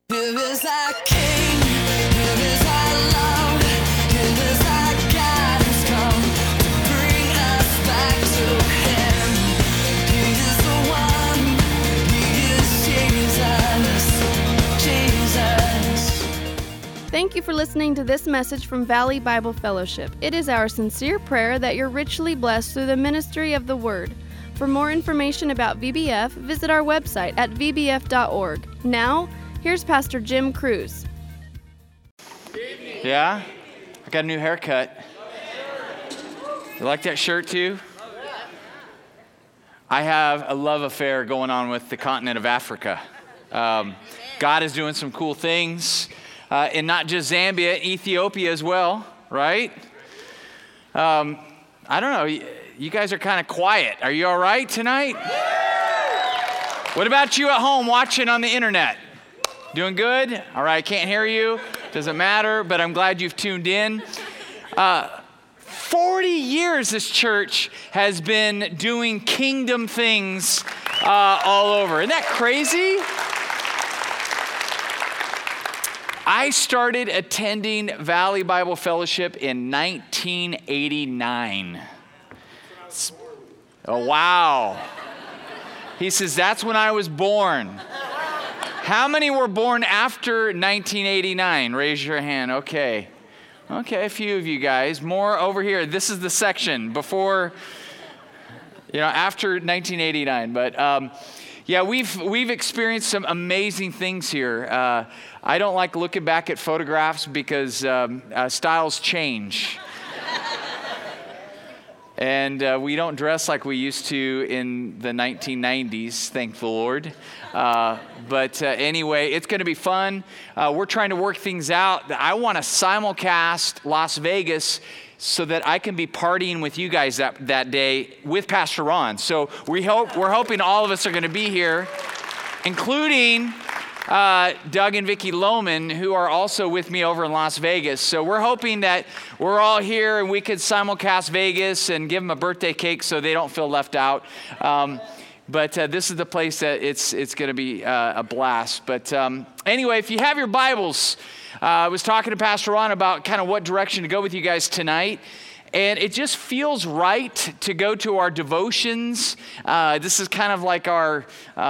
Here is our King, here is our love, here is our God who's come to bring us back to Him. He is the one, He is Jesus. Thank you for listening to this message from Valley Bible Fellowship. It is our sincere prayer that you're richly blessed through the ministry of the Word. For more information about VBF, visit our website at vbf.org. Now, here's Pastor Jim Cruz. Yeah? I got a new haircut. You like that shirt too? I have a love affair going on with the continent of Africa. God is doing some cool things in not just Zambia, Ethiopia as well, right? I don't know. You guys are kind of quiet. Are you all right tonight? What about you at home watching on the internet? Doing good? All right, can't hear you. Doesn't matter, but I'm glad you've tuned in. 40 years this church has been doing kingdom things all over. Isn't that crazy? I started attending Valley Bible Fellowship in 1989. Oh, wow. He says, that's when I was born. How many were born after 1989? Raise your hand. Okay, a few of you guys. More over here. This is the section before, after 1989. But yeah, we've experienced some amazing things here. I don't like looking back at photographs because styles change. And we don't dress like we used to in the 1990s, thank the Lord. But anyway, it's going to be fun. We're trying to work things out. I want to simulcast Las Vegas so that I can be partying with you guys that day with Pastor Ron. So we're hoping all of us are going to be here, including Doug and Vicki Lohman, who are also with me over in Las Vegas. So we're hoping that we're all here and we could simulcast Vegas and give them a birthday cake so they don't feel left out. But this is the place that it's going to be a blast. But anyway, if you have your Bibles, I was talking to Pastor Ron about kind of what direction to go with you guys tonight. And it just feels right to go to our devotions. This is kind of like our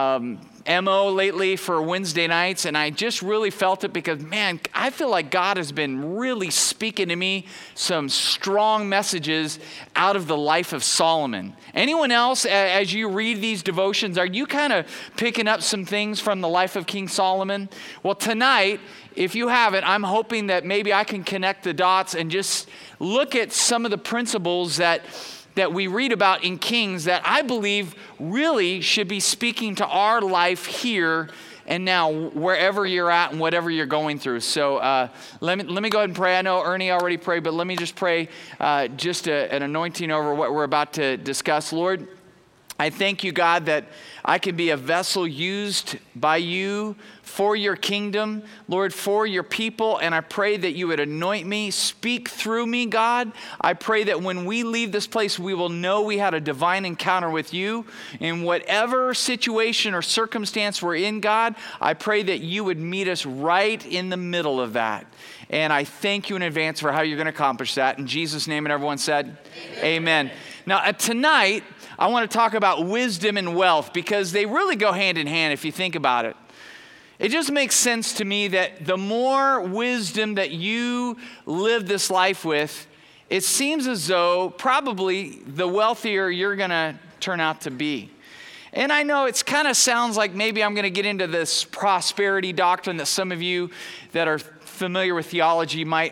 MO lately for Wednesday nights, and I just really felt it because, man, I feel like God has been really speaking to me some strong messages out of the life of Solomon. Anyone else, as you read these devotions, are you kind of picking up some things from the life of King Solomon? Well, tonight, if you haven't, I'm hoping that maybe I can connect the dots and just look at some of the principles that we read about in Kings that I believe really should be speaking to our life here and now, wherever you're at and whatever you're going through. So let me go ahead and pray. I know Ernie already prayed, but let me just pray just an anointing over what we're about to discuss. Lord, I thank you, God, that I can be a vessel used by you for your kingdom, Lord, for your people, and I pray that you would anoint me, speak through me, God. I pray that when we leave this place, we will know we had a divine encounter with you. In whatever situation or circumstance we're in, God, I pray that you would meet us right in the middle of that. And I thank you in advance for how you're going to accomplish that. In Jesus' name, and everyone said, Amen. Now, tonight, I want to talk about wisdom and wealth because they really go hand in hand if you think about it. It just makes sense to me that the more wisdom that you live this life with, it seems as though probably the wealthier you're going to turn out to be. And I know it kind of sounds like maybe I'm going to get into this prosperity doctrine that some of you that are familiar with theology might,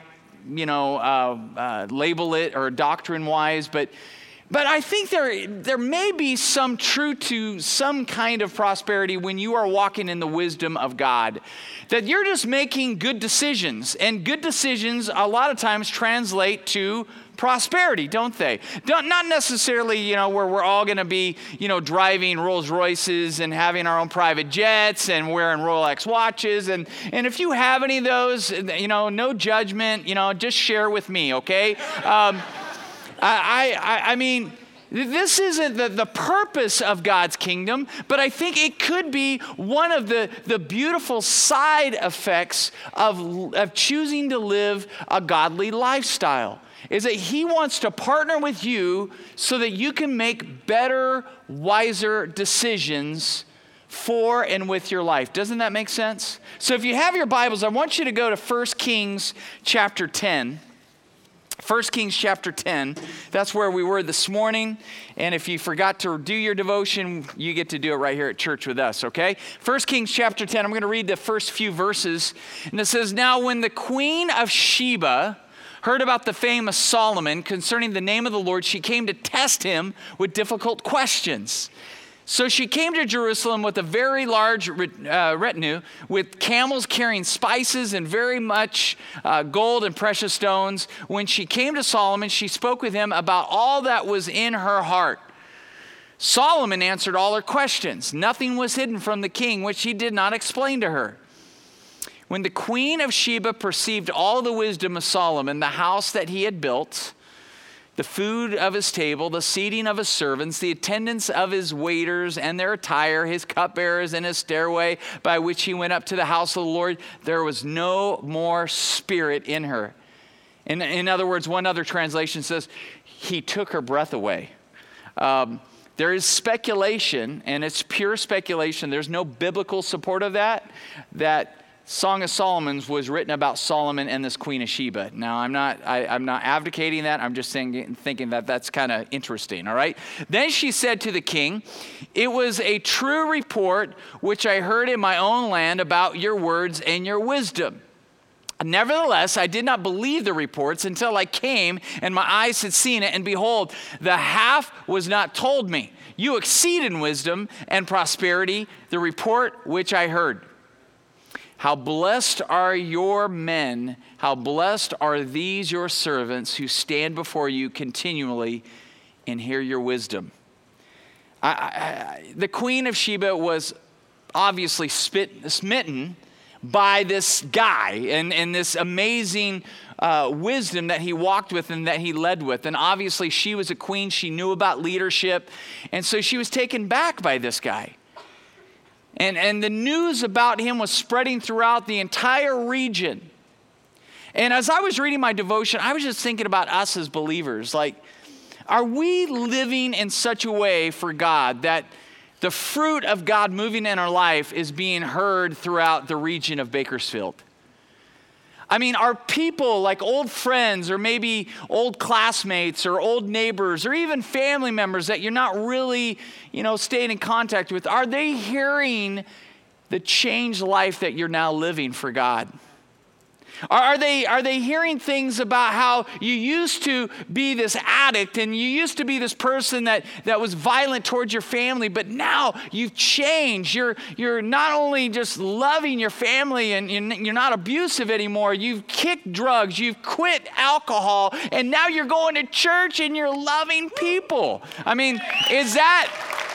label it or doctrine-wise, but I think there may be some truth to some kind of prosperity when you are walking in the wisdom of God. That you're just making good decisions. And good decisions a lot of times translate to prosperity, don't they? Not necessarily, where we're all going to be, driving Rolls Royces and having our own private jets and wearing Rolex watches. And if you have any of those, no judgment, just share with me, okay? I mean, This isn't the purpose of God's kingdom, but I think it could be one of the beautiful side effects of choosing to live a godly lifestyle, is that he wants to partner with you so that you can make better, wiser decisions for and with your life. Doesn't that make sense? So if you have your Bibles, I want you to go to 1 Kings chapter 10. 1 Kings chapter 10, that's where we were this morning. And if you forgot to do your devotion, you get to do it right here at church with us, okay? 1 Kings chapter 10, I'm going to read the first few verses. And it says, "Now when the queen of Sheba heard about the fame of Solomon concerning the name of the Lord, she came to test him with difficult questions. So she came to Jerusalem with a very large retinue, with camels carrying spices and very much gold and precious stones. When she came to Solomon, she spoke with him about all that was in her heart. Solomon answered all her questions. Nothing was hidden from the king, which he did not explain to her. When the queen of Sheba perceived all the wisdom of Solomon, the house that he had built, the food of his table, the seating of his servants, the attendance of his waiters and their attire, his cupbearers and his stairway by which he went up to the house of the Lord, there was no more spirit in her." In other words, one other translation says, he took her breath away. There is speculation, and it's pure speculation. There's no biblical support of that Song of Solomon's was written about Solomon and this Queen of Sheba. Now, I'm not advocating that. I'm just thinking that that's kind of interesting, all right? Then she said to the king, "It was a true report which I heard in my own land about your words and your wisdom. Nevertheless, I did not believe the reports until I came and my eyes had seen it, and behold, the half was not told me. You exceed in wisdom and prosperity the report which I heard. How blessed are your men, how blessed are these your servants who stand before you continually and hear your wisdom." The Queen of Sheba was obviously smitten by this guy and this amazing wisdom that he walked with and that he led with. And obviously she was a queen, she knew about leadership, and so she was taken back by this guy. And the news about him was spreading throughout the entire region. And as I was reading my devotion, I was just thinking about us as believers. Like, are we living in such a way for God that the fruit of God moving in our life is being heard throughout the region of Bakersfield? I mean, are people like old friends or maybe old classmates or old neighbors or even family members that you're not really, staying in contact with, are they hearing the changed life that you're now living for God? Are they hearing things about how you used to be this addict and you used to be this person that was violent towards your family, but now you've changed. You're not only just loving your family and you're not abusive anymore. You've kicked drugs, you've quit alcohol, and now you're going to church and you're loving people. I mean, is that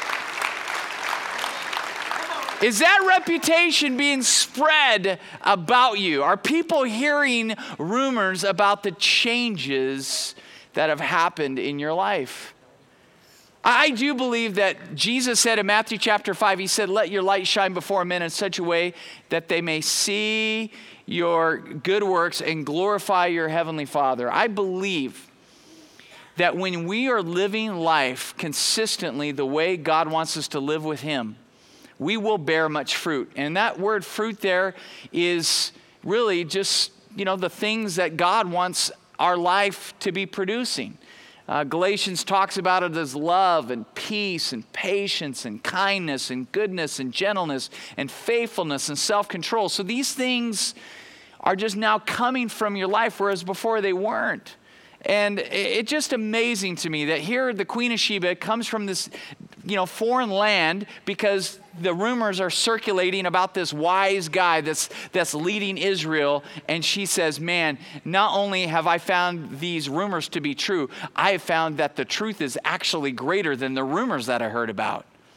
reputation being spread about you? Are people hearing rumors about the changes that have happened in your life? I do believe that Jesus said in Matthew chapter 5, he said, "Let your light shine before men in such a way that they may see your good works and glorify your heavenly Father." I believe that when we are living life consistently the way God wants us to live with him, we will bear much fruit. And that word fruit there is really just, the things that God wants our life to be producing. Galatians talks about it as love and peace and patience and kindness and goodness and gentleness and faithfulness and self-control. So these things are just now coming from your life, whereas before they weren't. And it's just amazing to me that here the Queen of Sheba comes from this, foreign land, because the rumors are circulating about this wise guy that's leading Israel. And she says, "Man, not only have I found these rumors to be true, I have found that the truth is actually greater than the rumors that I heard about."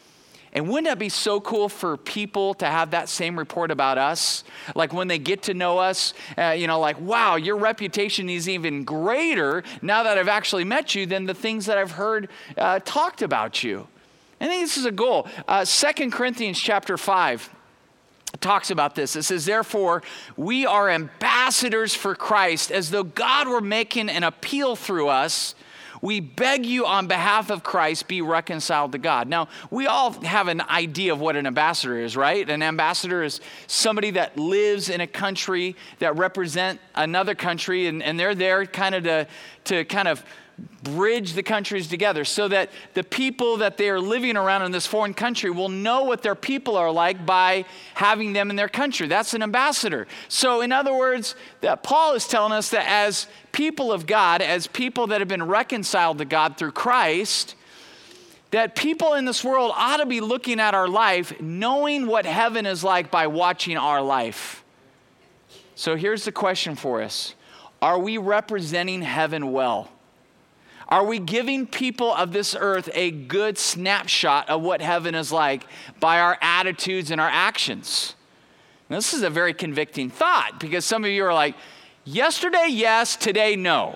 And wouldn't that be so cool for people to have that same report about us? Like when they get to know us, like, wow, your reputation is even greater now that I've actually met you than the things that I've heard talked about you. I think this is a goal. 2 Corinthians chapter 5 talks about this. It says, therefore, we are ambassadors for Christ, as though God were making an appeal through us. We beg you on behalf of Christ, be reconciled to God. Now, we all have an idea of what an ambassador is, right? An ambassador is somebody that lives in a country that represent another country, and they're there kind of to kind of bridge the countries together so that the people that they are living around in this foreign country will know what their people are like by having them in their country. That's an ambassador. So in other words, that Paul is telling us that as people of God, as people that have been reconciled to God through Christ, that people in this world ought to be looking at our life, knowing what heaven is like by watching our life. So here's the question for us. Are we representing heaven well? Are we giving people of this earth a good snapshot of what heaven is like by our attitudes and our actions? Now, this is a very convicting thought because some of you are like, yesterday, yes, today, no.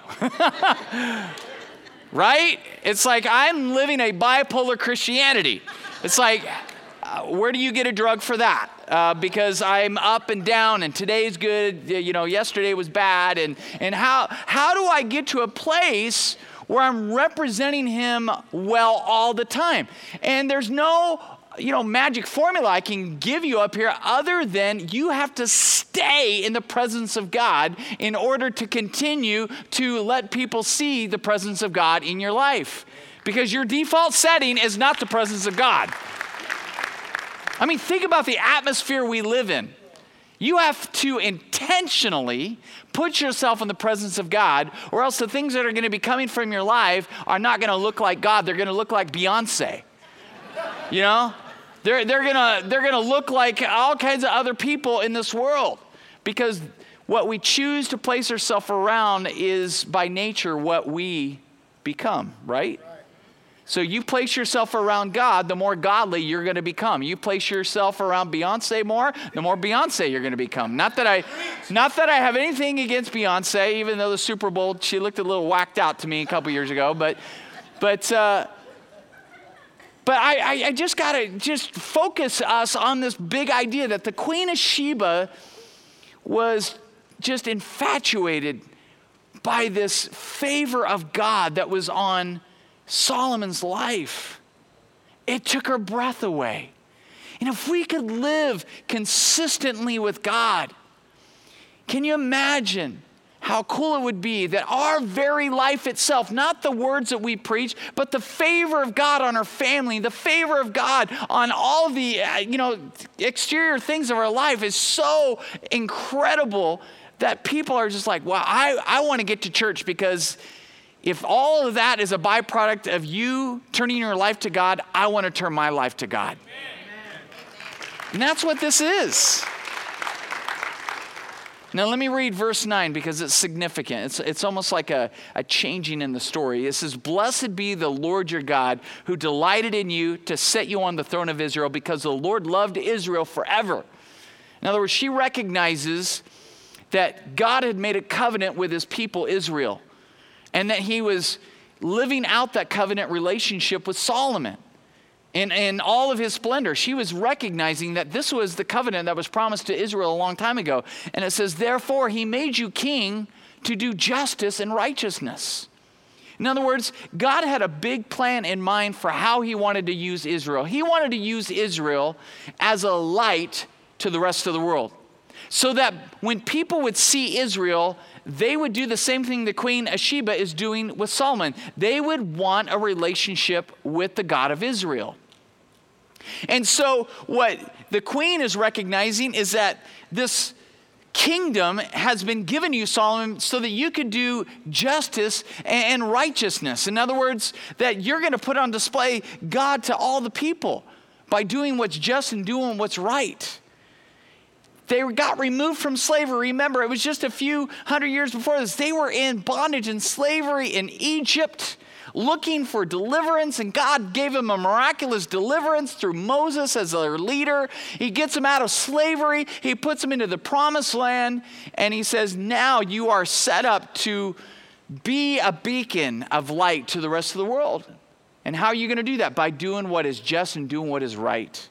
Right? It's like I'm living a bipolar Christianity. It's like, where do you get a drug for that? Because I'm up and down and today's good, yesterday was bad. And how do I get to a place where I'm representing him well all the time? And there's no, magic formula I can give you up here other than you have to stay in the presence of God in order to continue to let people see the presence of God in your life. Because your default setting is not the presence of God. I mean, think about the atmosphere we live in. You have to intentionally put yourself in the presence of God, or else the things that are going to be coming from your life are not going to look like God. They're going to look like Beyonce. They're going to look like all kinds of other people in this world, because what we choose to place ourselves around is by nature what we become, right? So you place yourself around God, the more godly you're going to become. You place yourself around Beyonce more, the more Beyonce you're going to become. Not that I have anything against Beyonce, even though the Super Bowl, she looked a little whacked out to me a couple years ago. But I just got to focus us on this big idea that the Queen of Sheba was just infatuated by this favor of God that was on Solomon's life. It took her breath away. And if we could live consistently with God, can you imagine how cool it would be that our very life itself, not the words that we preach, but the favor of God on our family, the favor of God on all the exterior things of our life is so incredible that people are just like, wow, I want to get to church, because if all of that is a byproduct of you turning your life to God, I want to turn my life to God. And that's what this is. Now let me read verse 9 because it's significant. It's almost like a changing in the story. It says, blessed be the Lord your God who delighted in you to set you on the throne of Israel, because the Lord loved Israel forever. In other words, she recognizes that God had made a covenant with his people Israel, and that he was living out that covenant relationship with Solomon in all of his splendor. She was recognizing that this was the covenant that was promised to Israel a long time ago. And it says, therefore, he made you king to do justice and righteousness. In other words, God had a big plan in mind for how he wanted to use Israel. He wanted to use Israel as a light to the rest of the world, so that when people would see Israel, they would do the same thing the Queen of Sheba is doing with Solomon. They would want a relationship with the God of Israel. And so what the queen is recognizing is that this kingdom has been given you, Solomon, so that you could do justice and righteousness. In other words, that you're going to put on display God to all the people by doing what's just and doing what's right. They got removed from slavery. Remember, it was just a few hundred years before this. They were in bondage and slavery in Egypt, looking for deliverance, and God gave them a miraculous deliverance through Moses as their leader. He gets them out of slavery. He puts them into the promised land, and he says, now you are set up to be a beacon of light to the rest of the world. And how are you going to do that? By doing what is just and doing what is right.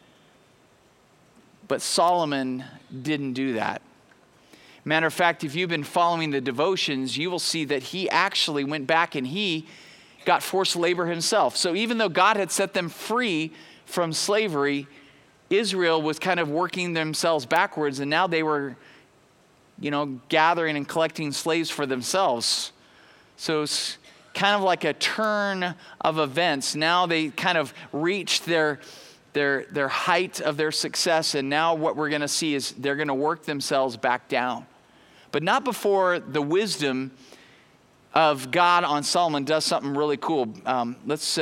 But Solomon didn't do that. Matter of fact, if you've been following the devotions, you will see that he actually went back and he got forced labor himself. So even though God had set them free from slavery, Israel was kind of working themselves backwards, and now they were, gathering and collecting slaves for themselves. So it's kind of like a turn of events. Now they kind of reached their height of their success, and now what we're going to see is they're going to work themselves back down. But not before the wisdom of God on Solomon does something really cool. Let's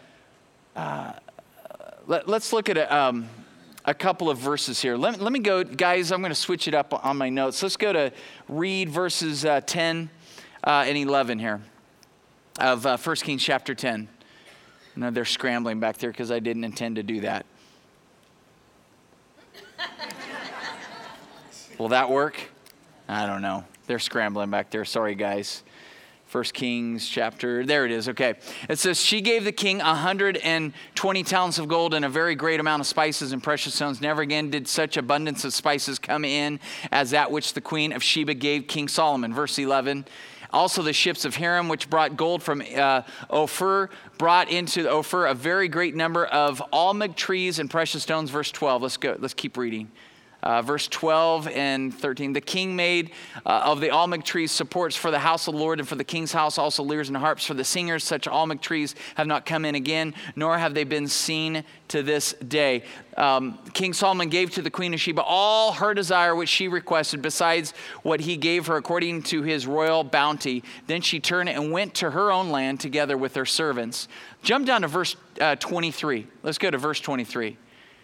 look at a couple of verses here. Let me go, guys, I'm going to switch it up on my notes. Let's go to read verses 10 and 11 here of 1 Kings chapter 10. No, they're scrambling back there because I didn't intend to do that. Will that work? I don't know. They're scrambling back there. Sorry, guys. 1 Kings chapter, there it is. Okay. It says, she gave the king 120 talents of gold and a very great amount of spices and precious stones. Never again did such abundance of spices come in as that which the queen of Sheba gave King Solomon. Verse 11. Also the ships of Hiram, which brought gold from Ophir, brought into Ophir a very great number of almug trees and precious stones. Verse 12. Let's go. Let's keep reading. Verse 12 and 13. The king made of the almug trees supports for the house of the Lord and for the king's house, also lyres and harps for the singers. Such almug trees have not come in again, nor have they been seen to this day. King Solomon gave to the queen of Sheba all her desire which she requested, besides what he gave her according to his royal bounty. Then she turned and went to her own land together with her servants. Jump down to verse 23. Let's go to verse 23.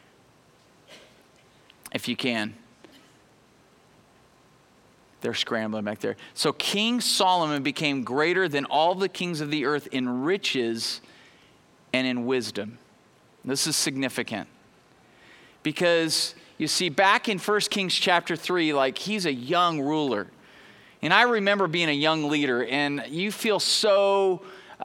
If you can. They're scrambling back there. So King Solomon became greater than all the kings of the earth in riches and in wisdom. This is significant. Because you see, back in 1 Kings chapter 3, he's a young ruler. And I remember being a young leader, and you feel so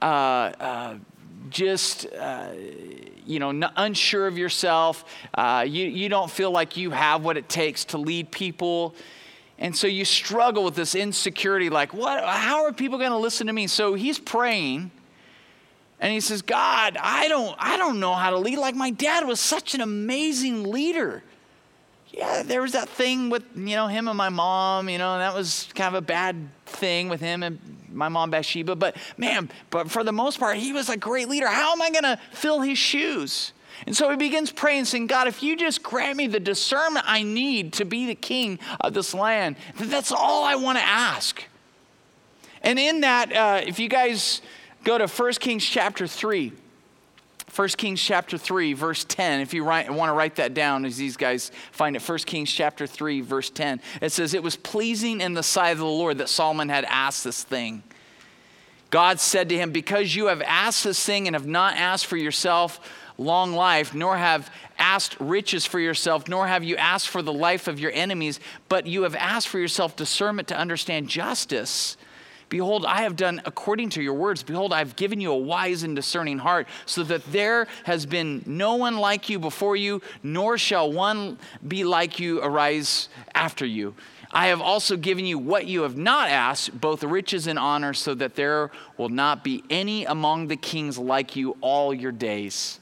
unsure of yourself. You don't feel like you have what it takes to lead people. And so you struggle with this insecurity, how are people going to listen to me? So he's praying, and he says, God, I don't know how to lead. My dad was such an amazing leader. Yeah, there was that thing with, him and my mom, and that was kind of a bad thing with him and my mom Bathsheba. But for the most part, he was a great leader. How am I going to fill his shoes? And so he begins praying, saying, God, if you just grant me the discernment I need to be the king of this land, that's all I want to ask. And in that, if you guys go to 1 Kings chapter 3, 1 Kings chapter 3, verse 10, if you want to write that down as these guys find it, 1 Kings chapter 3, verse 10, it says, it was pleasing in the sight of the Lord that Solomon had asked this thing. God said to him, because you have asked this thing and have not asked for yourself long life, nor have asked riches for yourself, nor have you asked for the life of your enemies, but you have asked for yourself discernment to understand justice. Behold, I have done according to your words. Behold, I have given you a wise and discerning heart, so that there has been no one like you before you, nor shall one be like you arise after you. I have also given you what you have not asked, both riches and honor, so that there will not be any among the kings like you all your days.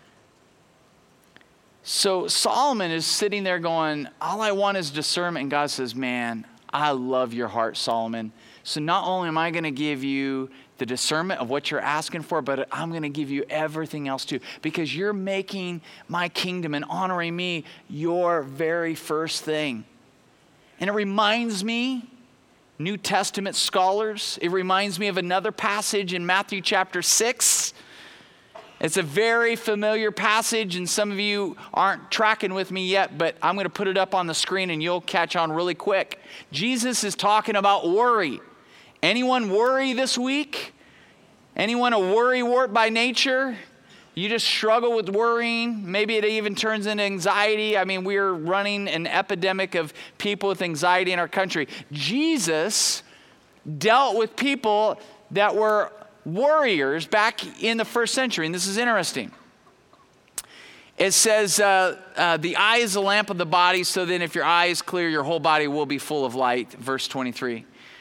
So Solomon is sitting there going, all I want is discernment. And God says, man, I love your heart, Solomon. So not only am I going to give you the discernment of what you're asking for, but I'm going to give you everything else too, because you're making my kingdom and honoring me your very first thing. And it reminds me, New Testament scholars, it reminds me of another passage in Matthew chapter 6. It's a very familiar passage, and some of you aren't tracking with me yet, but I'm going to put it up on the screen and you'll catch on really quick. Jesus is talking about worry. Anyone worry this week? Anyone a worrywart by nature? You just struggle with worrying. Maybe it even turns into anxiety. I mean, we're running an epidemic of people with anxiety in our country. Jesus dealt with people that were warriors back in the first century, and this is interesting. It says, the eye is the lamp of the body, so then if your eye is clear, your whole body will be full of light, verse 23.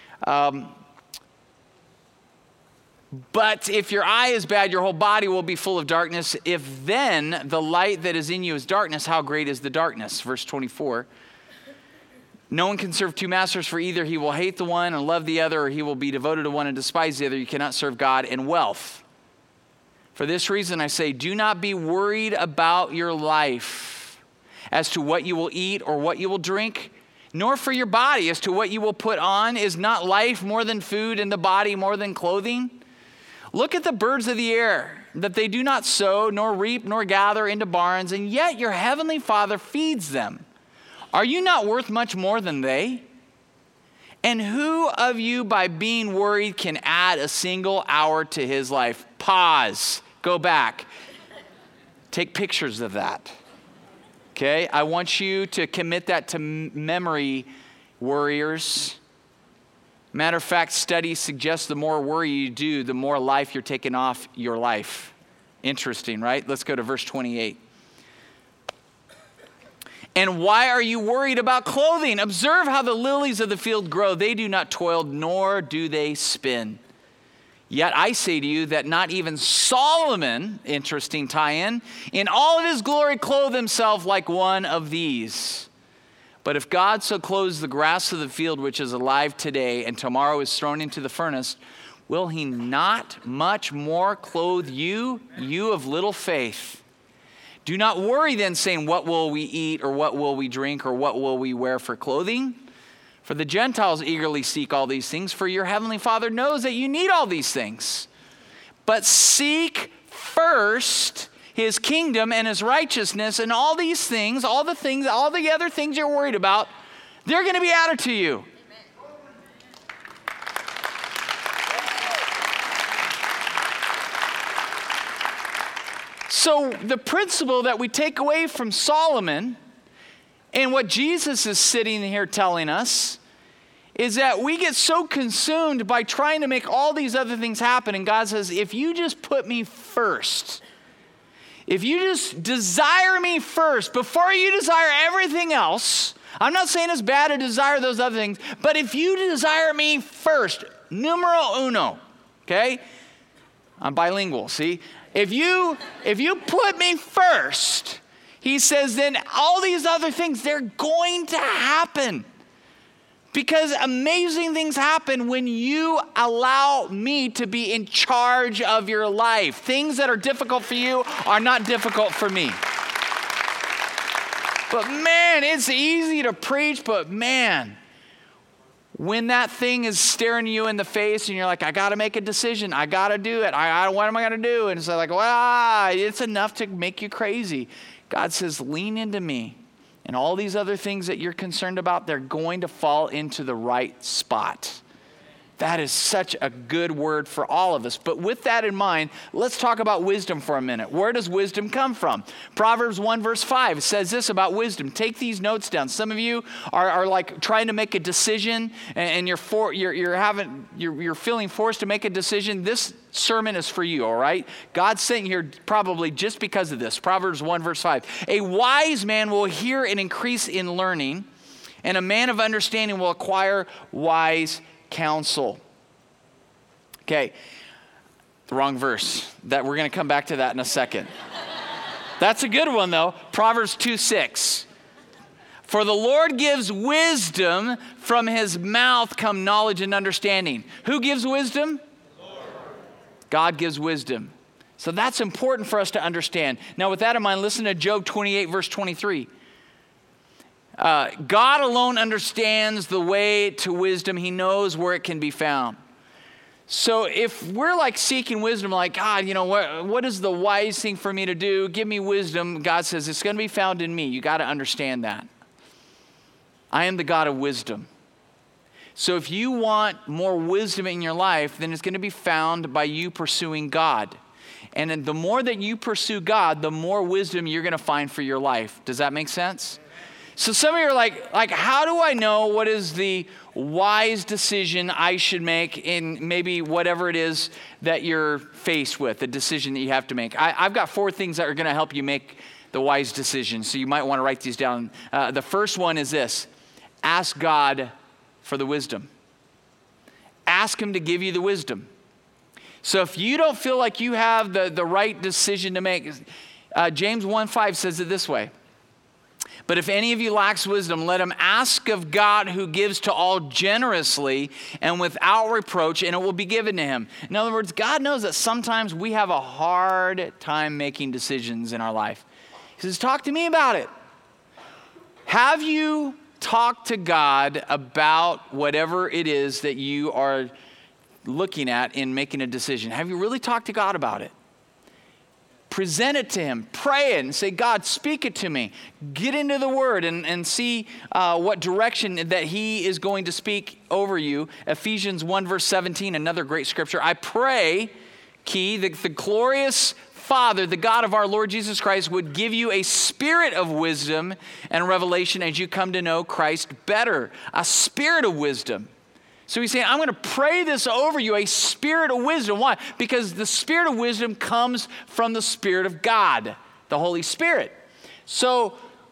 But if your eye is bad, your whole body will be full of darkness. If then the light that is in you is darkness, how great is the darkness? Verse 24. No one can serve two masters, for either he will hate the one and love the other, or he will be devoted to one and despise the other. You cannot serve God and wealth. For this reason I say, do not be worried about your life as to what you will eat or what you will drink, nor for your body as to what you will put on. Is not life more than food and the body more than clothing? Look at the birds of the air, that they do not sow, nor reap, nor gather into barns, and yet your heavenly Father feeds them. Are you not worth much more than they? And who of you, by being worried, can add a single hour to his life? Pause. Go back. Take pictures of that. Okay? I want you to commit that to memory, warriors. Matter of fact, studies suggest the more worry you do, the more life you're taking off your life. Interesting, right? Let's go to verse 28. And why are you worried about clothing? Observe how the lilies of the field grow. They do not toil, nor do they spin. Yet I say to you that not even Solomon, interesting tie-in all of his glory clothed himself like one of these. But if God so clothes the grass of the field, which is alive today and tomorrow is thrown into the furnace, will he not much more clothe you, you of little faith? Do not worry then, saying, what will we eat, or what will we drink, or what will we wear for clothing? For the Gentiles eagerly seek all these things, for your heavenly Father knows that you need all these things. But seek first his kingdom and his righteousness, and all these things, all the other things you're worried about, they're going to be added to you. So the principle that we take away from Solomon and what Jesus is sitting here telling us is that we get so consumed by trying to make all these other things happen. And God says, if you just put me first, if you just desire me first, before you desire everything else, I'm not saying it's bad to desire those other things, but if you desire me first, numero uno, okay? I'm bilingual, see? If you put me first, he says, then all these other things, they're going to happen. Because amazing things happen when you allow me to be in charge of your life. Things that are difficult for you are not difficult for me. But man, it's easy to preach, but man, when that thing is staring you in the face and you're like, I got to make a decision. I got to do it. What am I going to do? And it's like, it's enough to make you crazy. God says, lean into me. And all these other things that you're concerned about, they're going to fall into the right spot. That is such a good word for all of us. But with that in mind, let's talk about wisdom for a minute. Where does wisdom come from? Proverbs 1 verse 5 says this about wisdom. Take these notes down. Some of you are like trying to make a decision and you're feeling forced to make a decision. This sermon is for you, all right? God's sent you here probably just because of this. Proverbs 1 verse 5. A wise man will hear and increase in learning, and a man of understanding will acquire wise counsel. Okay, the wrong verse. That we're going to come back to that in a second. That's a good one though. Proverbs 2:6. For the Lord gives wisdom, from his mouth come knowledge and understanding. Who gives wisdom? Lord. God gives wisdom. So that's important for us to understand. Now with that in mind, listen to Job 28 verse 23. God alone understands the way to wisdom. He knows where it can be found. So if we're like seeking wisdom, like, God, what is the wise thing for me to do? Give me wisdom. God says, it's going to be found in me. You got to understand that. I am the God of wisdom. So if you want more wisdom in your life, then it's going to be found by you pursuing God. And then the more that you pursue God, the more wisdom you're going to find for your life. Does that make sense? So some of you are like, how do I know what is the wise decision I should make in maybe whatever it is that you're faced with, the decision that you have to make? I've got 4 things that are going to help you make the wise decision. So you might want to write these down. The first one is this: ask God for the wisdom. Ask him to give you the wisdom. So if you don't feel like you have the right decision to make, James 1:5 says it this way: but if any of you lacks wisdom, let him ask of God, who gives to all generously and without reproach, and it will be given to him. In other words, God knows that sometimes we have a hard time making decisions in our life. He says, talk to me about it. Have you talked to God about whatever it is that you are looking at in making a decision? Have you really talked to God about it? Present it to him. Pray it and say, God, speak it to me. Get into the word and see what direction that he is going to speak over you. Ephesians 1 verse 17, another great scripture. I pray, the glorious Father, the God of our Lord Jesus Christ, would give you a spirit of wisdom and revelation as you come to know Christ better. A spirit of wisdom. So he's saying, I'm going to pray this over you, a spirit of wisdom. Why? Because the spirit of wisdom comes from the Spirit of God, the Holy Spirit. So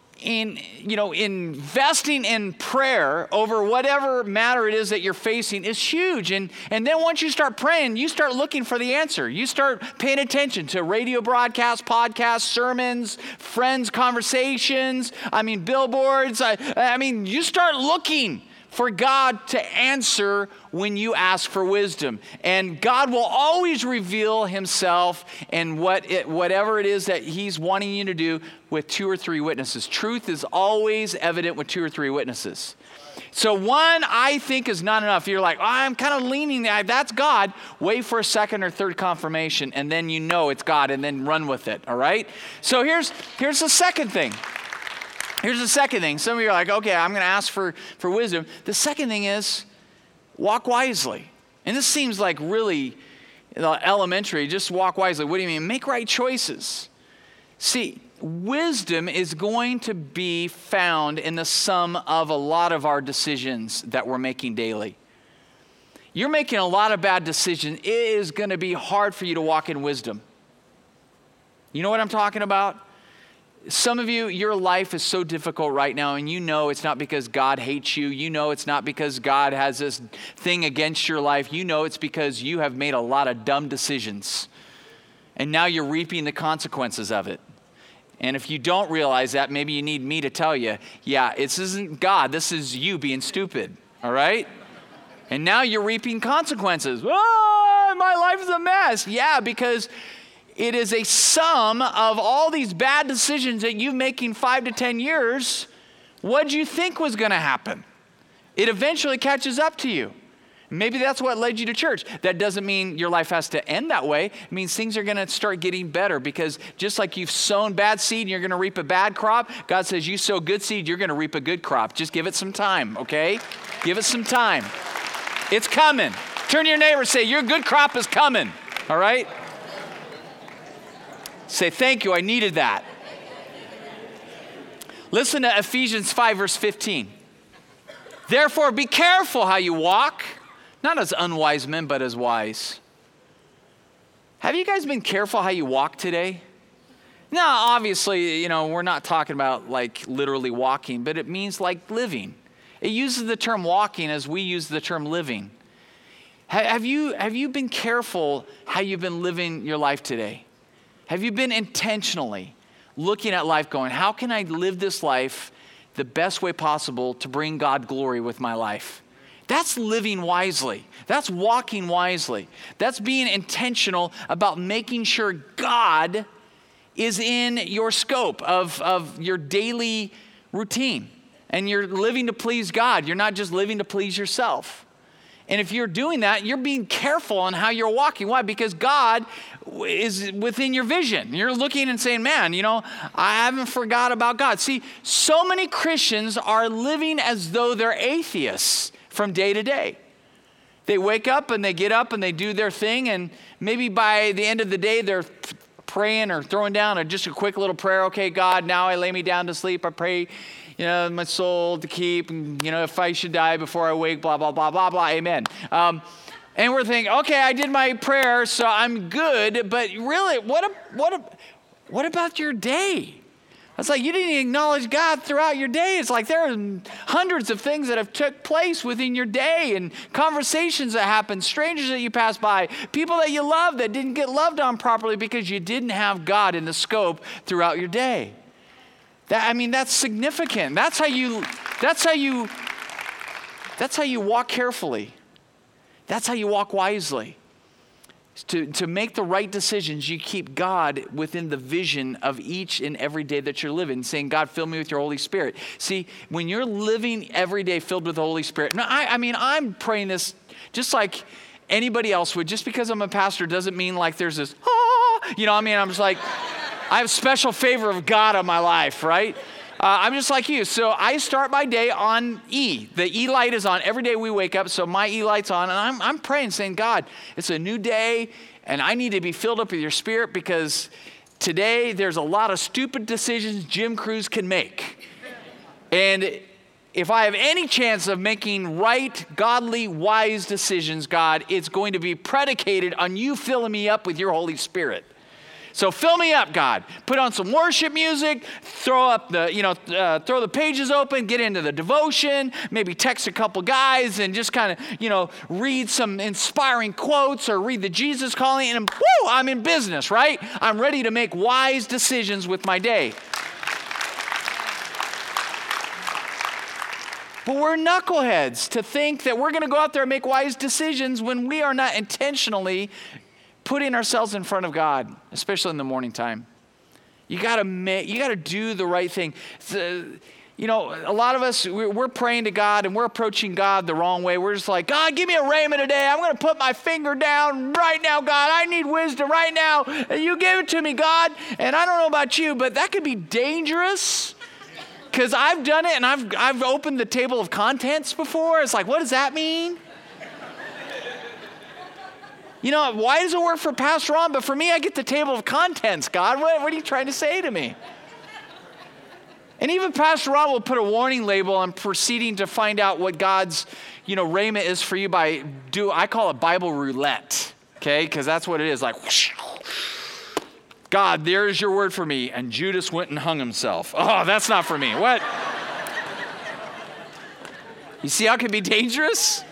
investing in prayer over whatever matter it is that you're facing is huge. And then once you start praying, you start looking for the answer. You start paying attention to radio broadcasts, podcasts, sermons, friends' conversations, billboards. You start looking for God to answer when you ask for wisdom. And God will always reveal himself and whatever it is that he's wanting you to do with 2 or 3 witnesses. Truth is always evident with 2 or 3 witnesses. So one, I think, is not enough. You're like, I'm kind of leaning, that's God. Wait for a second or third confirmation, and then you know it's God, and then run with it, all right? So here's the second thing. Here's the second thing. Some of you are like, okay, I'm going to ask for wisdom. The second thing is walk wisely. And this seems like really elementary. Just walk wisely. What do you mean? Make right choices. See, wisdom is going to be found in the sum of a lot of our decisions that we're making daily. You're making a lot of bad decisions. It is going to be hard for you to walk in wisdom. You know what I'm talking about? Some of you, your life is so difficult right now, and you know it's not because God hates you. You know it's not because God has this thing against your life. You know it's because you have made a lot of dumb decisions, and now you're reaping the consequences of it. And if you don't realize that, maybe you need me to tell you, this isn't God. This is you being stupid, all right? And now you're reaping consequences. Oh, my life is a mess. Yeah, because it is a sum of all these bad decisions that you've making 5 to 10 years. What'd you think was going to happen? It eventually catches up to you. Maybe that's what led you to church. That doesn't mean your life has to end that way. It means things are going to start getting better, because just like you've sown bad seed and you're going to reap a bad crop, God says you sow good seed, you're going to reap a good crop. Just give it some time, okay? Give it some time. It's coming. Turn to your neighbor and say, your good crop is coming, all right? Say, thank you, I needed that. Listen to Ephesians 5, verse 15. Therefore, be careful how you walk, not as unwise men, but as wise. Have you guys been careful how you walk today? Now, obviously, we're not talking about like literally walking, but it means like living. It uses the term walking as we use the term living. Have you been careful how you've been living your life today? Have you been intentionally looking at life going, how can I live this life the best way possible to bring God glory with my life? That's living wisely. That's walking wisely. That's being intentional about making sure God is in your scope of your daily routine. And you're living to please God. You're not just living to please yourself. And if you're doing that, you're being careful on how you're walking. Why? Because God is within your vision. You're looking and saying, man, I haven't forgot about God. See, so many Christians are living as though they're atheists. from day to day. They wake up and they get up and they do their thing, and maybe by the end of the day they're praying or throwing down just a quick little prayer. Okay, God, now I lay me down to sleep. I pray, my soul to keep, and, if I should die before I wake, blah, blah, blah, blah, blah, amen. And we're thinking, okay, I did my prayer, so I'm good, but really, what about your day? It's like you didn't acknowledge God throughout your day. It's like there are hundreds of things that have took place within your day, and conversations that happened, strangers that you passed by, people that you love that didn't get loved on properly because you didn't have God in the scope throughout your day. That's significant. That's how you walk carefully. That's how you walk wisely. To make the right decisions, you keep God within the vision of each and every day that you're living, saying, God, fill me with your Holy Spirit. See, when you're living every day filled with the Holy Spirit, now, I'm praying this just like anybody else would. Just because I'm a pastor doesn't mean like there's this, I'm just like, I have special favor of God on my life, right? I'm just like you. So I start my day on E. The E light is on every day we wake up. So my E light's on, and I'm praying, saying, God, it's a new day, and I need to be filled up with your Spirit, because today there's a lot of stupid decisions Jim Cruz can make. And if I have any chance of making right, godly, wise decisions, God, it's going to be predicated on you filling me up with your Holy Spirit. So fill me up, God. Put on some worship music, throw the pages open, get into the devotion, maybe text a couple guys and just kind of, read some inspiring quotes or read the Jesus Calling, and I'm in business, right? I'm ready to make wise decisions with my day. But we're knuckleheads to think that we're going to go out there and make wise decisions when we are not intentionally putting ourselves in front of God, especially in the morning time. You got to do the right thing. A lot of us, we're praying to God and we're approaching God the wrong way. We're just like, God, give me a rhema today. I'm going to put my finger down right now, God. I need wisdom right now. You give it to me, God. And I don't know about you, but that could be dangerous, because I've done it, and I've opened the table of contents before. It's like, what does that mean? Why does it work for Pastor Ron, but for me, I get the table of contents, God? What are you trying to say to me? And even Pastor Ron will put a warning label on proceeding to find out what God's, rhema is for you I call it Bible roulette, okay? Because that's what it is, like, whoosh, God, there's your word for me. And Judas went and hung himself. Oh, that's not for me. What? You see how it can be dangerous?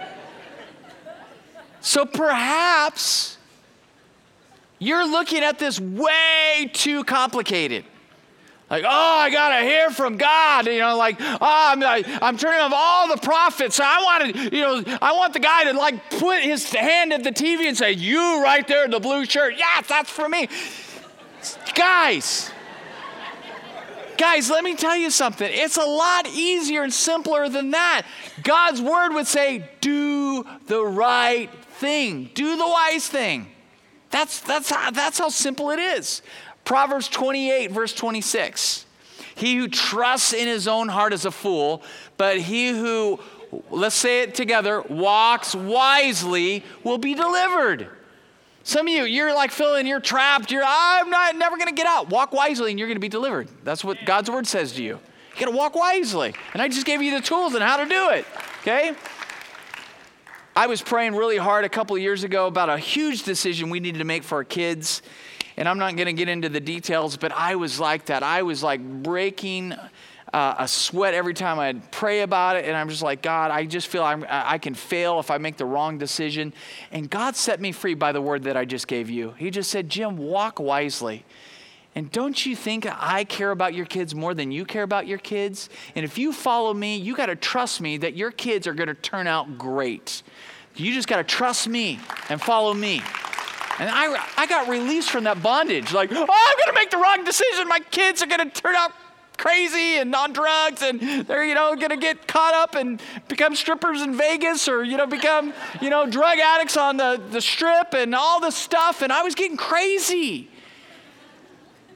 So perhaps you're looking at this way too complicated. Like, I got to hear from God. I'm turning off all the prophets. I want the guy to put his hand at the TV and say, you right there in the blue shirt. Yes, that's for me. Guys, let me tell you something. It's a lot easier and simpler than that. God's word would say, do the right thing. Do the wise thing. That's how simple it is. Proverbs 28, verse 26. He who trusts in his own heart is a fool, but he who, let's say it together, walks wisely will be delivered. Some of you're like, Phil, you're trapped. I'm never going to get out. Walk wisely and you're going to be delivered. That's what God's word says to you. You got to walk wisely. And I just gave you the tools on how to do it, okay? I was praying really hard a couple of years ago about a huge decision we needed to make for our kids. And I'm not going to get into the details, but I was like that. I was like breaking a sweat every time I'd pray about it. And I'm just like, God, I just feel I can fail if I make the wrong decision. And God set me free by the word that I just gave you. He just said, Jim, walk wisely. And don't you think I care about your kids more than you care about your kids? And if you follow me, you got to trust me that your kids are going to turn out great. You just got to trust me and follow me. And I got released from that bondage. Like, I'm going to make the wrong decision. My kids are going to turn out crazy and on drugs, and they're, going to get caught up and become strippers in Vegas, or, become, drug addicts on the strip and all this stuff. And I was getting crazy.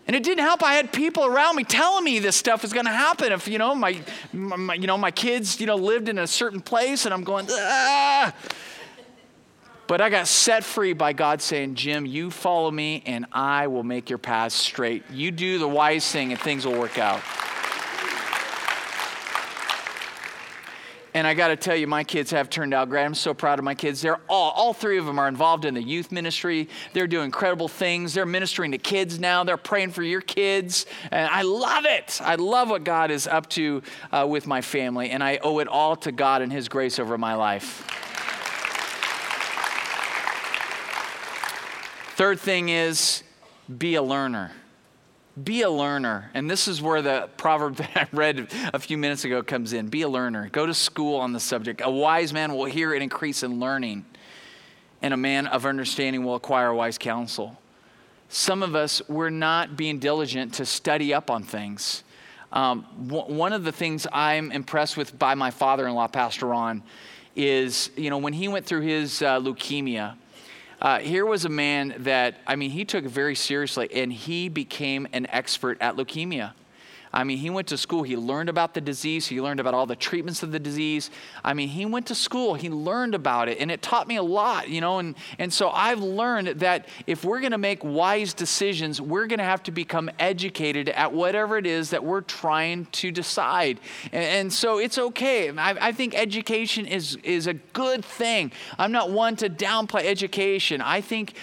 And it didn't help. I had people around me telling me this stuff is going to happen if, my kids, lived in a certain place, and I'm going, ah. But I got set free by God saying, Jim, you follow me and I will make your paths straight. You do the wise thing and things will work out. And I got to tell you, my kids have turned out great. I'm so proud of my kids. They're all three of them are involved in the youth ministry. They're doing incredible things. They're ministering to kids now. They're praying for your kids. And I love it. I love what God is up to with my family. And I owe it all to God and his grace over my life. Third thing is, be a learner. Be a learner. And this is where the proverb that I read a few minutes ago comes in. Be a learner. Go to school on the subject. A wise man will hear and increase in learning, and a man of understanding will acquire wise counsel. Some of us, we're not being diligent to study up on things. One of the things I'm impressed with by my father-in-law, Pastor Ron, is, when he went through his leukemia, here was a man that, he took it very seriously, and he became an expert at leukemia. He went to school. He learned about the disease. He learned about all the treatments of the disease. He went to school. He learned about it, and it taught me a lot, And so I've learned that if we're going to make wise decisions, we're going to have to become educated at whatever it is that we're trying to decide. And so it's okay. I think education is a good thing. I'm not one to downplay education. I think,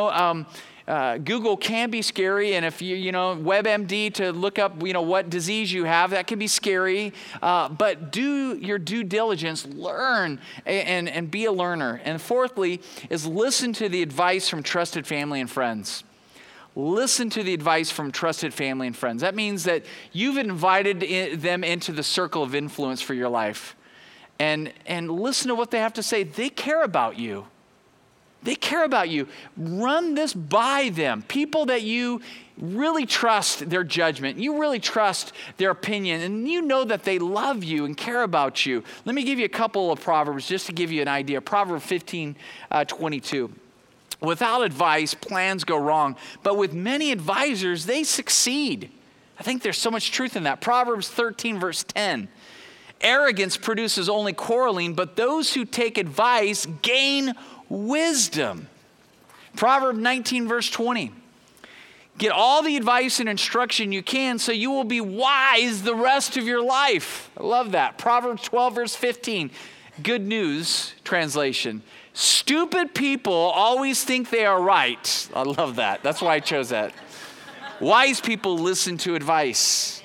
Google can be scary, and if WebMD to look up, what disease you have, that can be scary. But do your due diligence, learn, and be a learner. And fourthly is listen to the advice from trusted family and friends. Listen to the advice from trusted family and friends. That means that you've invited them into the circle of influence for your life. And listen to what they have to say. They care about you. They care about you. Run this by them. People that you really trust their judgment. You really trust their opinion. And you know that they love you and care about you. Let me give you a couple of Proverbs just to give you an idea. Proverbs 15:22. Without advice, plans go wrong. But with many advisors, they succeed. I think there's so much truth in that. Proverbs 13, verse 10. Arrogance produces only quarreling, but those who take advice gain wisdom. Proverbs 19, verse 20. Get all the advice and instruction you can so you will be wise the rest of your life. I love that. Proverbs 12, verse 15. Good News Translation. Stupid people always think they are right. I love that. That's why I chose that. Wise people listen to advice.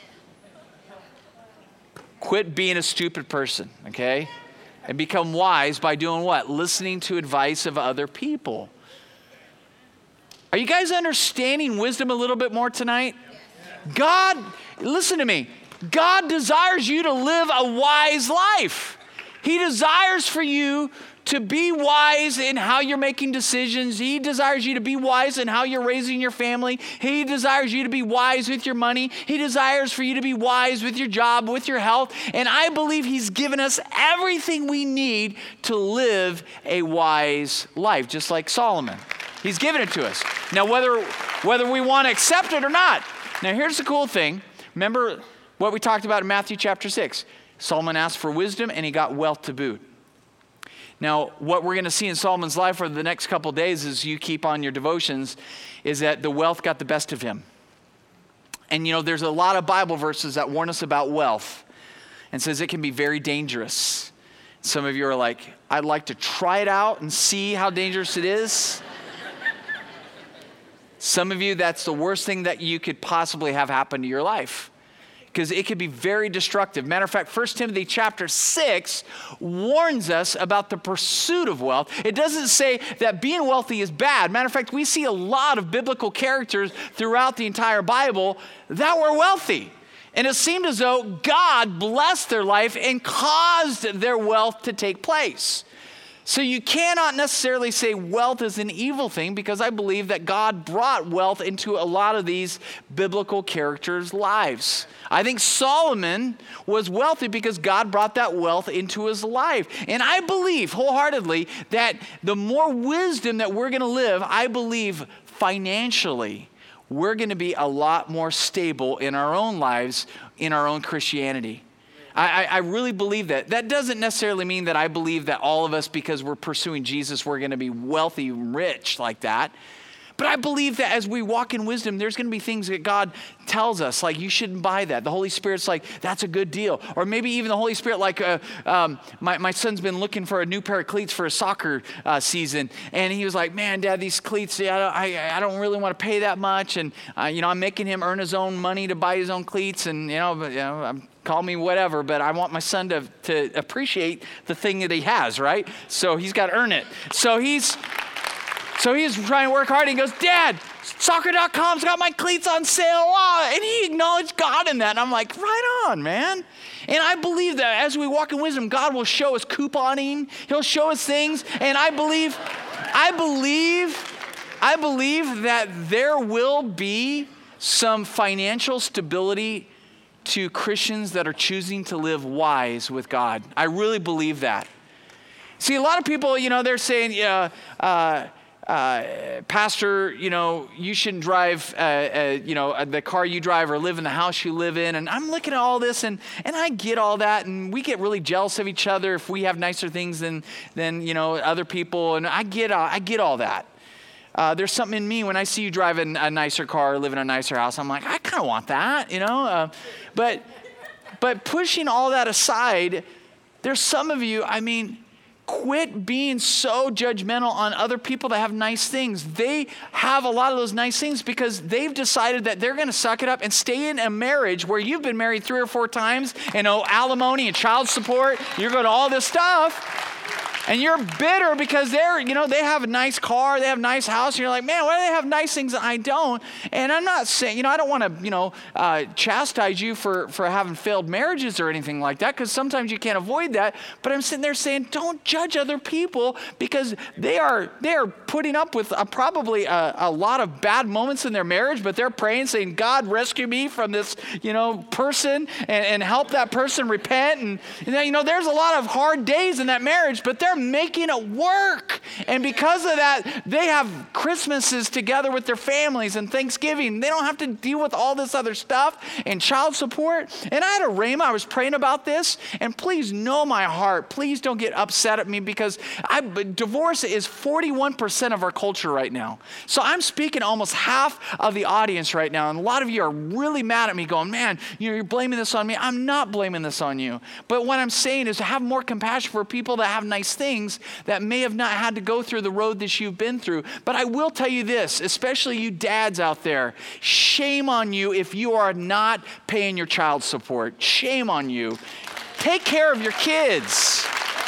Quit being a stupid person, okay? And become wise by doing what? Listening to advice of other people. Are you guys understanding wisdom a little bit more tonight? God, listen to me. God desires you to live a wise life. He desires for you to be wise in how you're making decisions. He desires you to be wise in how you're raising your family. He desires you to be wise with your money. He desires for you to be wise with your job, with your health. And I believe he's given us everything we need to live a wise life, just like Solomon. He's given it to us. Now, whether we want to accept it or not. Now, here's the cool thing. Remember what we talked about in Matthew chapter 6. Solomon asked for wisdom and he got wealth to boot. Now, what we're going to see in Solomon's life for the next couple of days as you keep on your devotions is that the wealth got the best of him. And there's a lot of Bible verses that warn us about wealth and says it can be very dangerous. Some of you are like, I'd like to try it out and see how dangerous it is. Some of you, that's the worst thing that you could possibly have happen to your life, because it could be very destructive. Matter of fact, 1 Timothy chapter 6 warns us about the pursuit of wealth. It doesn't say that being wealthy is bad. Matter of fact, we see a lot of biblical characters throughout the entire Bible that were wealthy. And it seemed as though God blessed their life and caused their wealth to take place. So you cannot necessarily say wealth is an evil thing, because I believe that God brought wealth into a lot of these biblical characters' lives. I think Solomon was wealthy because God brought that wealth into his life. And I believe wholeheartedly that the more wisdom that we're going to live, I believe financially, we're going to be a lot more stable in our own lives, in our own Christianity. I really believe that. That doesn't necessarily mean that I believe that all of us, because we're pursuing Jesus, we're going to be wealthy and rich like that. But I believe that as we walk in wisdom, there's going to be things that God tells us, like, you shouldn't buy that. The Holy Spirit's like, that's a good deal. Or maybe even the Holy Spirit, like, my son's been looking for a new pair of cleats for a soccer season. And he was like, man, Dad, these cleats, I don't really want to pay that much. And, I'm making him earn his own money to buy his own cleats. And, call me whatever, but I want my son to appreciate the thing that he has, right? So he's got to earn it. So he's trying to work hard. And he goes, Dad, soccer.com's got my cleats on sale. And he acknowledged God in that. And I'm like, right on, man. And I believe that as we walk in wisdom, God will show us couponing. He'll show us things. And I believe that there will be some financial stability to Christians that are choosing to live wise with God. I really believe that. See, a lot of people, they're saying, Pastor, you shouldn't drive, the car you drive or live in the house you live in. And I'm looking at all this and I get all that. And we get really jealous of each other if we have nicer things than other people. And I get all that. There's something in me when I see you drive a nicer car or live in a nicer house. I'm like, I kind of want that, But pushing all that aside, there's some of you, quit being so judgmental on other people that have nice things. They have a lot of those nice things because they've decided that they're going to suck it up and stay in a marriage where you've been married 3 or 4 times and owe alimony and child support. You're going to all this stuff. And you're bitter because they have a nice car, they have a nice house, and you're like, man, why do they have nice things that I don't? And I'm not saying, I don't want to, chastise you for having failed marriages or anything like that, because sometimes you can't avoid that. But I'm sitting there saying, don't judge other people because they are putting up with probably a lot of bad moments in their marriage, but they're praying, saying, God, rescue me from this, person and help that person repent. And there's a lot of hard days in that marriage, but they're making it work. And because of that, they have Christmases together with their families and Thanksgiving. They don't have to deal with all this other stuff and child support. And I had a rhema. I was praying about this. And please know my heart. Please don't get upset at me because divorce is 41% of our culture right now. So I'm speaking to almost half of the audience right now. And a lot of you are really mad at me going, man, you're blaming this on me. I'm not blaming this on you. But what I'm saying is to have more compassion for people that have nice things that may have not had to go through the road that you've been through. But I will tell you this, especially you dads out there, shame on you if you are not paying your child support. Shame on you. Take care of your kids.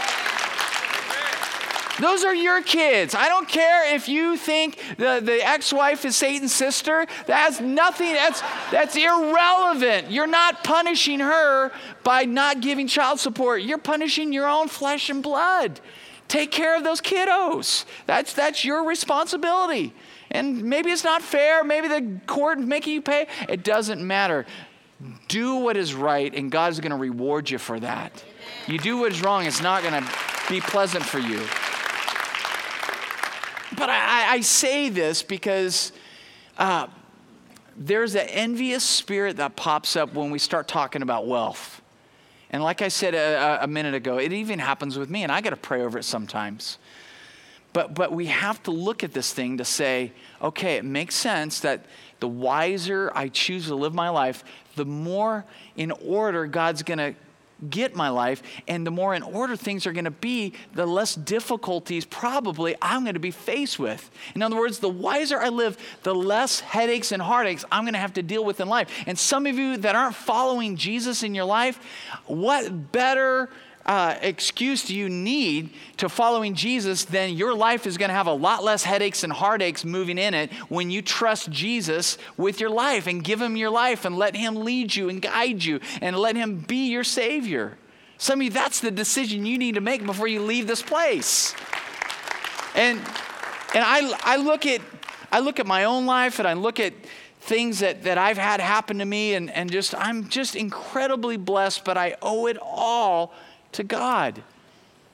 Those are your kids. I don't care if you think the ex-wife is Satan's sister. That's nothing. That's irrelevant. You're not punishing her by not giving child support. You're punishing your own flesh and blood. Take care of those kiddos. That's your responsibility. And maybe it's not fair. Maybe the court is making you pay. It doesn't matter. Do what is right, and God is going to reward you for that. You do what is wrong, it's not going to be pleasant for you. But I say this because there's an envious spirit that pops up when we start talking about wealth. And like I said a minute ago, it even happens with me, and I got to pray over it sometimes. But we have to look at this thing to say, okay, it makes sense that the wiser I choose to live my life, the more in order God's going to get my life, and the more in order things are going to be, the less difficulties probably I'm going to be faced with. In other words, the wiser I live, the less headaches and heartaches I'm going to have to deal with in life. And some of you that aren't following Jesus in your life, what better excuse do you need to following Jesus than your life is going to have a lot less headaches and heartaches moving in it when you trust Jesus with your life and give him your life and let him lead you and guide you and let him be your Savior. Some of you, that's the decision you need to make before you leave this place. And I look at my own life, and I look at things that I've had happen to me, and I'm just incredibly blessed, but I owe it all to God.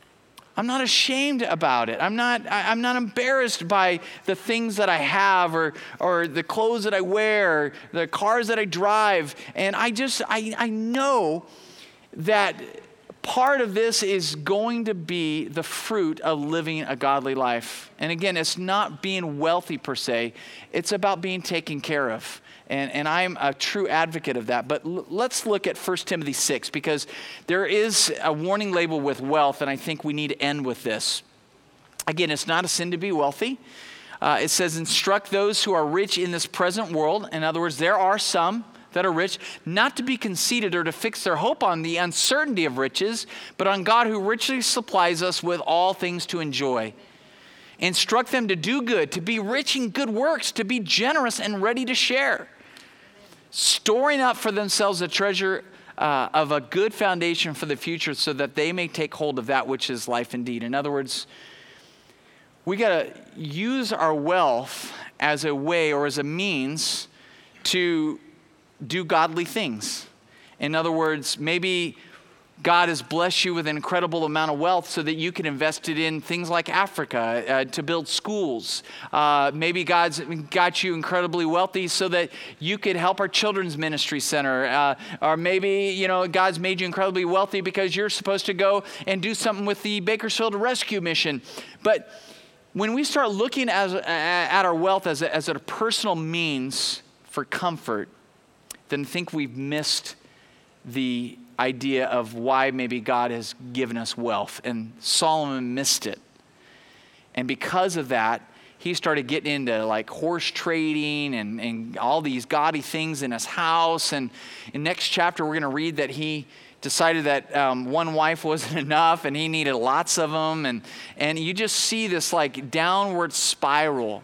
I'm not ashamed about it. I'm not embarrassed by the things that I have or the clothes that I wear, the cars that I drive. And I know that part of this is going to be the fruit of living a godly life. And again, it's not being wealthy per se. It's about being taken care of. And I'm a true advocate of that. But let's look at 1 Timothy 6, because there is a warning label with wealth, and I think we need to end with this. Again, it's not a sin to be wealthy. It says, instruct those who are rich in this present world. In other words, there are some that are rich, not to be conceited or to fix their hope on the uncertainty of riches, but on God who richly supplies us with all things to enjoy. Instruct them to do good, to be rich in good works, to be generous and ready to share, storing up for themselves a treasure of a good foundation for the future so that they may take hold of that which is life indeed. In other words, we got to use our wealth as a way or as a means to do godly things. In other words, maybe God has blessed you with an incredible amount of wealth so that you can invest it in things like Africa to build schools. Maybe God's got you incredibly wealthy so that you could help our children's ministry center. Or maybe, God's made you incredibly wealthy because you're supposed to go and do something with the Bakersfield Rescue Mission. But when we start looking at our wealth as a personal means for comfort, then I think we've missed the idea of why maybe God has given us wealth. And Solomon missed it. And because of that, he started getting into like horse trading and all these gaudy things in his house. And in next chapter, we're going to read that he decided that one wife wasn't enough and he needed lots of them. And you just see this like downward spiral.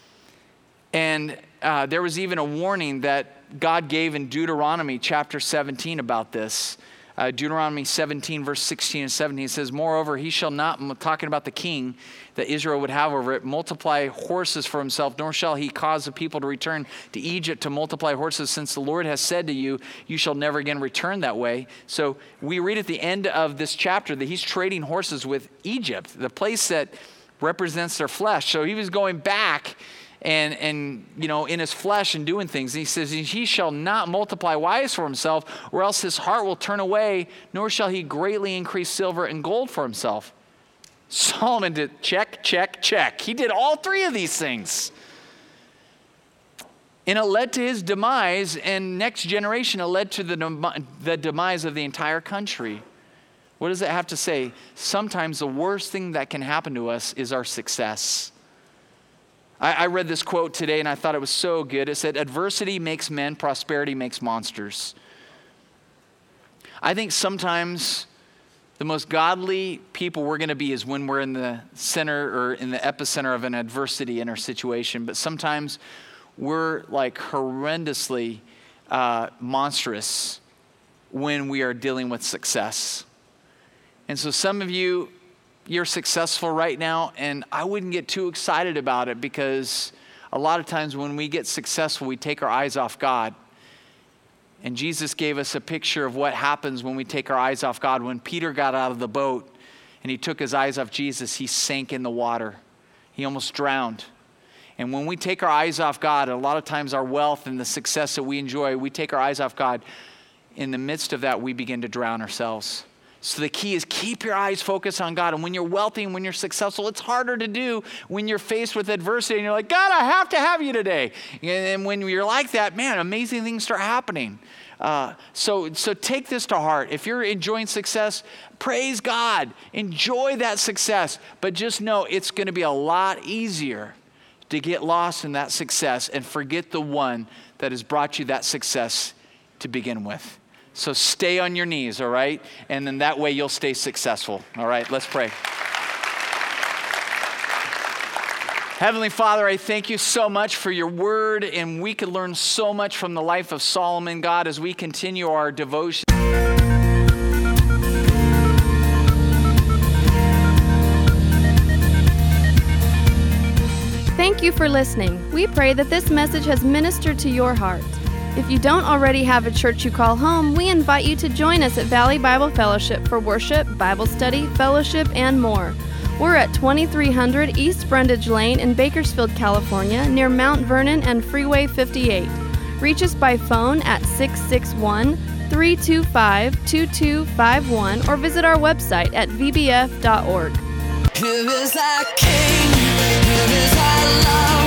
And there was even a warning that God gave in Deuteronomy chapter 17 about this. Deuteronomy 17, verse 16 and 17, it says, moreover, he shall not, talking about the king that Israel would have over it, multiply horses for himself, nor shall he cause the people to return to Egypt to multiply horses, since the Lord has said to you, you shall never again return that way. So we read at the end of this chapter that he's trading horses with Egypt, the place that represents their flesh. So he was going back and in his flesh and doing things. And he says, he shall not multiply wives for himself, or else his heart will turn away, nor shall he greatly increase silver and gold for himself. Solomon did check, check, check. He did all three of these things. And it led to his demise, and next generation, it led to the demise of the entire country. What does it have to say? Sometimes the worst thing that can happen to us is our success. I read this quote today and I thought it was so good. It said, adversity makes men, prosperity makes monsters. I think sometimes the most godly people we're going to be is when we're in the center or in the epicenter of an adversity in our situation. But sometimes we're like horrendously monstrous when we are dealing with success. And so some of you, you're successful right now, and I wouldn't get too excited about it, because a lot of times when we get successful, we take our eyes off God. And Jesus gave us a picture of what happens when we take our eyes off God. When Peter got out of the boat and he took his eyes off Jesus, he sank in the water. He almost drowned. And when we take our eyes off God, a lot of times our wealth and the success that we enjoy, we take our eyes off God. In the midst of that, we begin to drown ourselves. So the key is keep your eyes focused on God. And when you're wealthy and when you're successful, it's harder to do when you're faced with adversity and you're like, God, I have to have you today. And when you're like that, man, amazing things start happening. So take this to heart. If you're enjoying success, praise God. Enjoy that success. But just know it's going to be a lot easier to get lost in that success and forget the one that has brought you that success to begin with. So stay on your knees, all right? And then that way you'll stay successful. All right, let's pray. Heavenly Father, I thank you so much for your word, and we could learn so much from the life of Solomon, God, as we continue our devotion. Thank you for listening. We pray that this message has ministered to your heart. If you don't already have a church you call home, we invite you to join us at Valley Bible Fellowship for worship, Bible study, fellowship, and more. We're at 2300 East Brundage Lane in Bakersfield, California, near Mount Vernon and Freeway 58. Reach us by phone at 661-325-2251 or visit our website at vbf.org. Here is our King, here is our love.